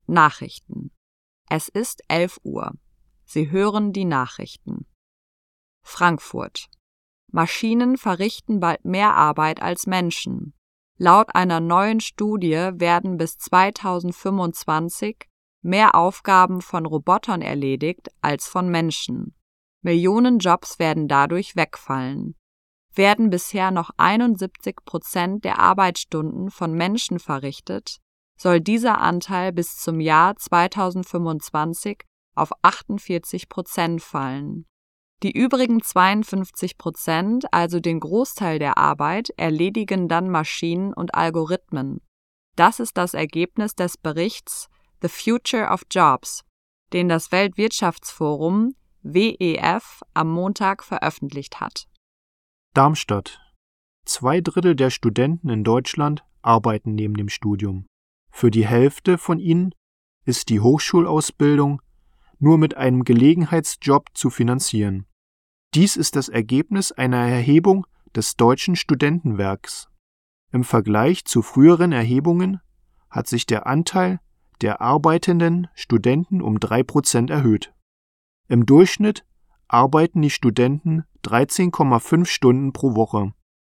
Nachrichten. Es ist 11 Uhr. Sie hören die Nachrichten. Frankfurt. Maschinen verrichten bald mehr Arbeit als Menschen. Laut einer neuen Studie werden bis 2025 mehr Aufgaben von Robotern erledigt als von Menschen. Millionen Jobs werden dadurch wegfallen. Werden bisher noch 71% der Arbeitsstunden von Menschen verrichtet, soll dieser Anteil bis zum Jahr 2025 auf 48% fallen. Die übrigen 52%, also den Großteil der Arbeit, erledigen dann Maschinen und Algorithmen. Das ist das Ergebnis des Berichts The Future of Jobs, den das Weltwirtschaftsforum WEF am Montag veröffentlicht hat. Darmstadt. 2/3 der Studenten in Deutschland arbeiten neben dem Studium. Für die Hälfte von ihnen ist die Hochschulausbildung nur mit einem Gelegenheitsjob zu finanzieren. Dies ist das Ergebnis einer Erhebung des Deutschen Studentenwerks. Im Vergleich zu früheren Erhebungen hat sich der Anteil der arbeitenden Studenten um 3% erhöht. Im Durchschnitt arbeiten die Studenten 13,5 Stunden pro Woche.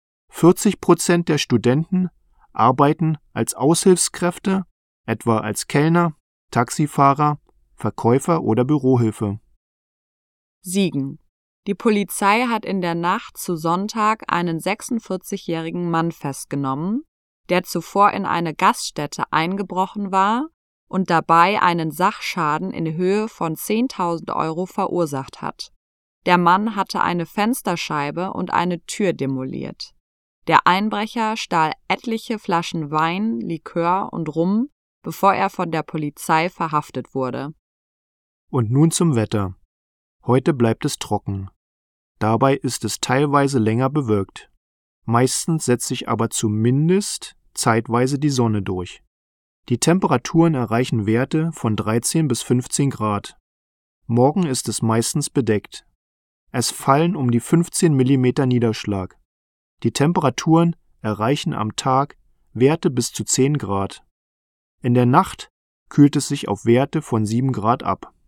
40% der Studenten arbeiten als Aushilfskräfte, etwa als Kellner, Taxifahrer, Verkäufer oder Bürohilfe. Siegen. Die Polizei hat in der Nacht zu Sonntag einen 46-jährigen Mann festgenommen, der zuvor in eine Gaststätte eingebrochen war und dabei einen Sachschaden in Höhe von 10.000 Euro verursacht hat. Der Mann hatte eine Fensterscheibe und eine Tür demoliert. Der Einbrecher stahl etliche Flaschen Wein, Likör und Rum, bevor er von der Polizei verhaftet wurde. Und nun zum Wetter. Heute bleibt es trocken. Dabei ist es teilweise länger bewölkt. Meistens setzt sich aber zumindest zeitweise die Sonne durch. Die Temperaturen erreichen Werte von 13 bis 15 Grad. Morgen ist es meistens bedeckt. Es fallen um die 15 mm Niederschlag. Die Temperaturen erreichen am Tag Werte bis zu 10 Grad. In der Nacht kühlt es sich auf Werte von 7 Grad ab.